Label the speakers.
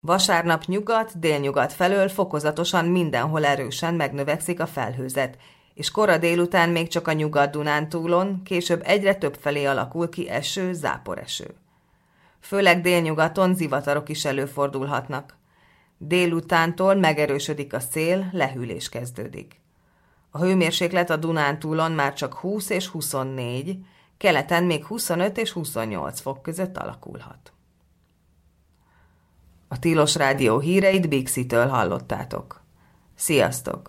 Speaker 1: Vasárnap nyugat-délnyugat felől fokozatosan mindenhol erősen megnövekszik a felhőzet, és kora délután még csak a Nyugat-Dunántúlon, később egyre több felé alakul ki eső, záporeső. Főleg délnyugaton zivatarok is előfordulhatnak. Délutántól megerősödik a szél, lehűlés kezdődik. A hőmérséklet a Dunántúlon már csak 20 és 24, keleten még 25 és 28 fok között alakulhat. A Tilos Rádió híreit Bixitől hallottátok. Sziasztok!